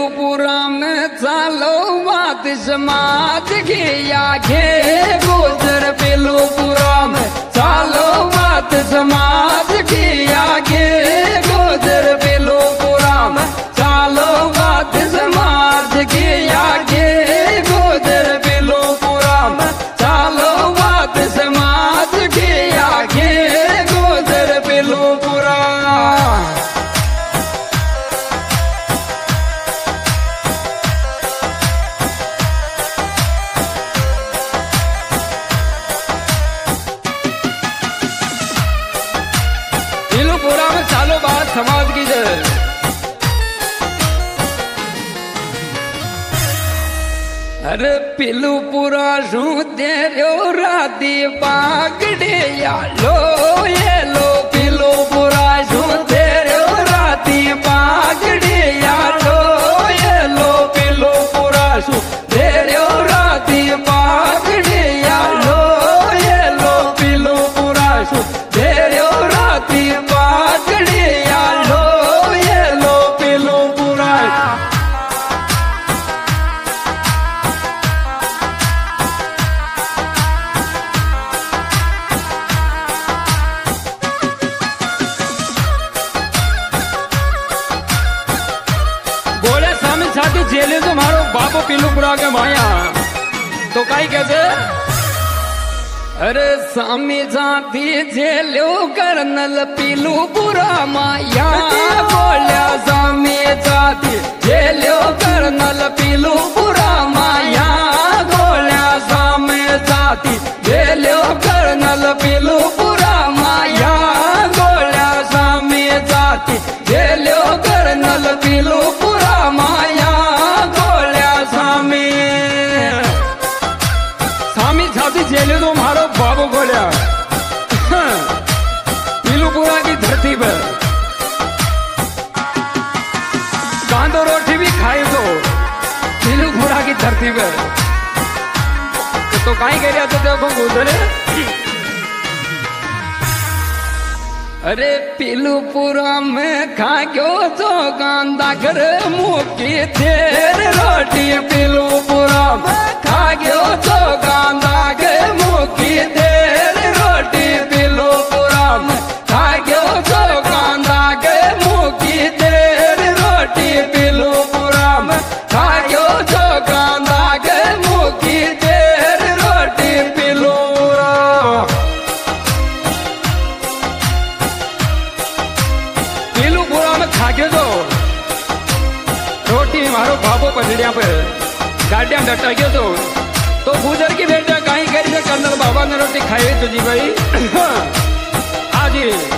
पिलूपुरा में चालो बात समाज की आगे गुजर पिलूपुरा में चालो बात समाज की आगे गुजर पिलूपुरा में चालो बात समाज की आगे गुजर पिलूपुरा में चालो बात समाज की आगे गुजर पिलूपुरा। पिलूपुरा में चालो बात समाज की जय। अरे पिलूपुरा शू तेरो राती पागड़े या लो ये लो पिलूपुरा शू तेरो राती पागड़े या लो ये लो पिलूपुरा शू तेरो राती पागड़े या लो ये लो पिलूपुरा शू तेरो राती पागड़े या लो ये लो पिलूपुरा। साथी जेले तो मारो बापो पिलूपुरा के माया तो काई कैसे। अरे सामी साथी जेलो कर्नल पिलूपुरा माया बोलिया सामी साथी जेलो कर्नल पिलूपुरा माया बोलिया सामी साथी जेलो कर्नल पिलूपुरा माया बोलिया सामी साथी जेलो कर्नल पिलूपुरा माया जेले तो मारो बाबू बोलिया पिलूपुरा की धरती पर कांदो रोटी भी खाई तो पिलूपुरा की धरती पर तो कहीं कह रहा तो देखो गुजरे। अरे पिलूपुरा में खा गयो तो कांदा घर मुकी तेर रोटी पिलूपुरा में खा गयो तो कांदा घर मुकी तेर रोटी पिलूपुरा में खा गयो तो कांदा घर मुकी तेर रोटी पिलूपुरा में खा गयो तो कांदा घर मुकी तेर रोटी पिलूपुरा। खागे तो रोटी मारो बाबो पजड़िया पर गाड़िया डटा गयो तो गुजर की बेटा कहीं करी कर्नल बाबा ने रोटी खाई तुझी भाई आज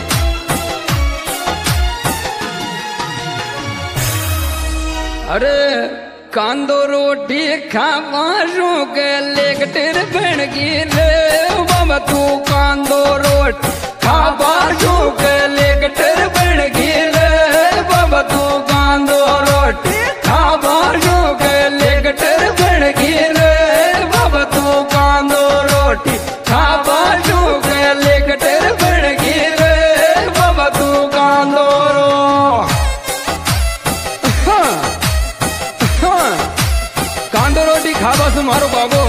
अरे कांदो रोटी खावा के लेकटर बन गिरे बाबा तू कांदो रोटी खावा के लेकटर बन गिरे बाबा तू कांदो रोटी खावा के लेकटर बन गिरे बाबा तू कांदो रोटी खावा के लेकटर बन गिरे बाबा तू कांदो रो। कांदो रोटी खावा सु मारो बाबो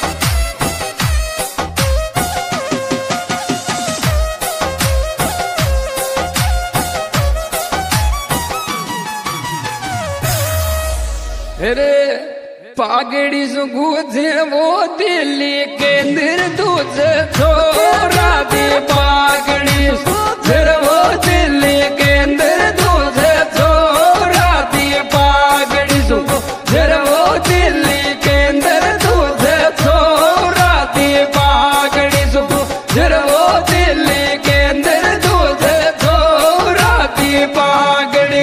अरे पागड़ी सु गुजे वो दिल्ली केंद्र तुझे छोरा दे पागड़ी सुधर वो दिल्ली केंद्र तुझे छोरा दे पागड़ी सुधर वो दिल्ली केंद्र तुझे छोरा दे पागड़ी सुधर वो दिल्ली केंद्र तुझे छोरा दे पागड़ी।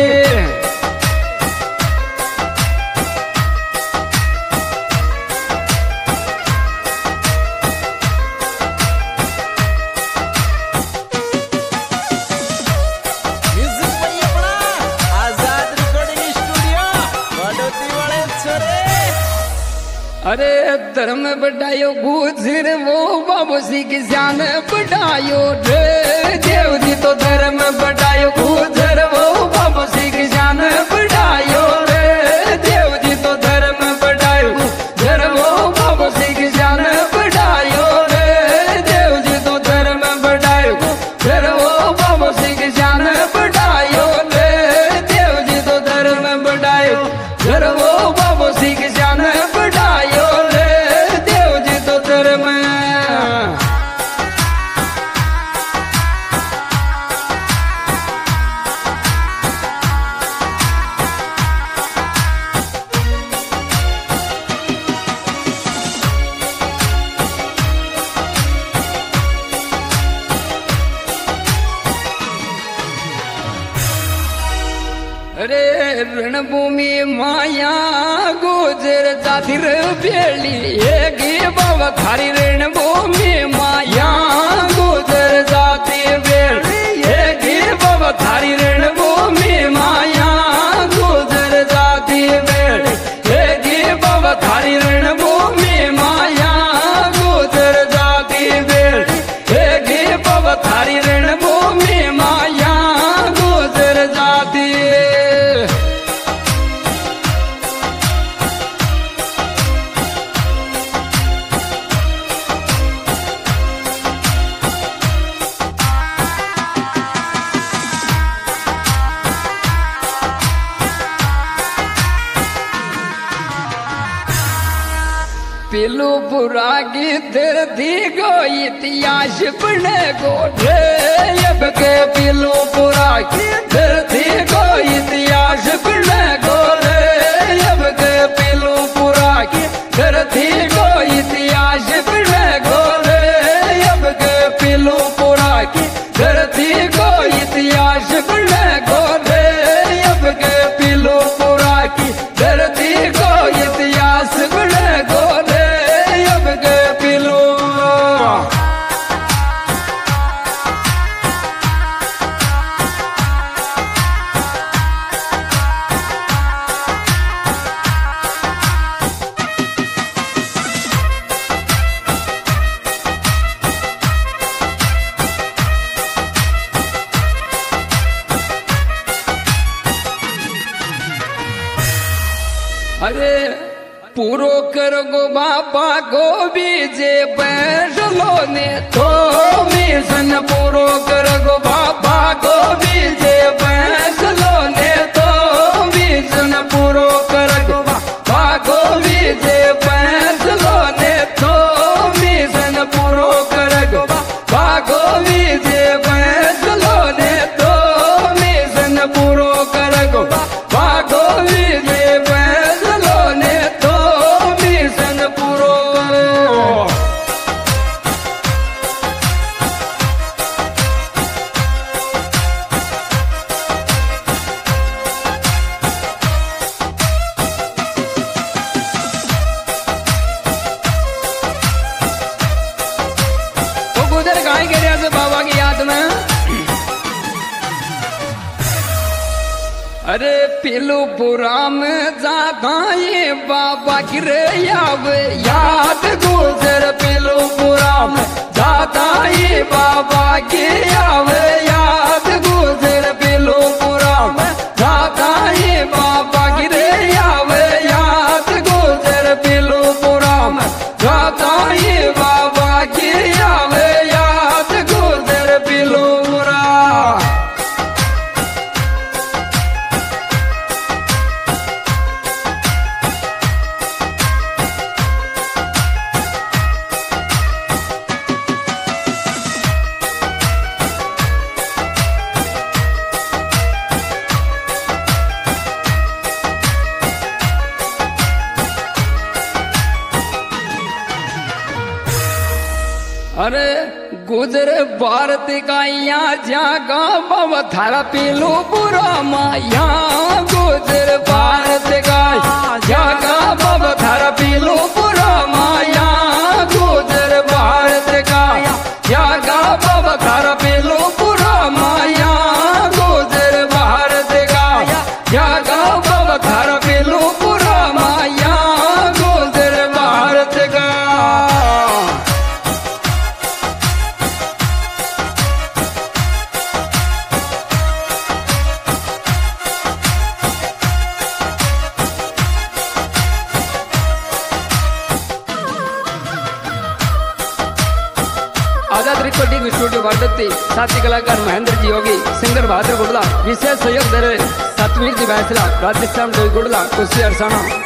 अरे धर्म बढ़ायो गुजर वो बाबू सी की जान बढ़ायो रे देव जी तो धर्म बढ़ायो गुजर वो बाबू सी की जान बढ़ायो रे रणभूमि माया गुजर जाती रे बेली गे बाबा थारी रणभूमि माया गुजर जाती बेली गे बाबा थारी रणभूमि माया गुजर जाती बेली गे बाबा थारी रणभूमि माया गुजर जाती बेली गे बाबा थारी रणभूमि माया गुजर जाती। पिलू बुरा गिदर दी गो इतिहास बने गो रे अब के पिलू बुरा गिदर दी गो इतिहास बने गो रे अब के पिलू बुरा गिदर दी गो इतिहास बने गो रे अब के पिलू बुरा गिदर दी गो इतिहास बने गो रे अब के पिलू बुरा गिदर दी गो इतिहास बने गो रे अब के पिलू। अरे पूरो कर गो बाबा गो बीजे बैठलो ने तो मिशन पूरो कर गो बाबा गो बीजे बैठलो ने तो मिशन पूरो कर गो बाबा गो बीजे बैठलो ने तो मिशन पूरो कर गो बाबा गो बीजे बैठलो ने तो मिशन पूरो कर गो बाबा गो बीजे बाबा की याद में। अरे पिलूपुरा में जाता ये बाबा की रे याद गुजर पिलूपुरा में जाता ये बाबा की याद गुजर पिलूपुरा में जाता ये बाबा की रे याद गुजर पिलूपुरा में जाता ये बाबा की याद गुजर पिलूपुरा। अरे गुजर भारत का यहाँ जागा बाबा थारा पिलूपुरा माया गुजर भारत का जागा बाबा थारा पिलूपुरा माया गुजर भारत का जागा बाबा थारा पिलूपुरा माया गुजर भारत का जागा बाबा थारा पिलूपुरा माया गुजर भारत का। आजाद रिकॉर्डिंग स्टूडियो भारती साथी कलाकार महेंद्र जी योगी सिंगर बहादुर गुड़ला विशेष सहयोग दे रहे सतवीर जी बैसला राधेश्याम गुड़ला कुशी अरसाना।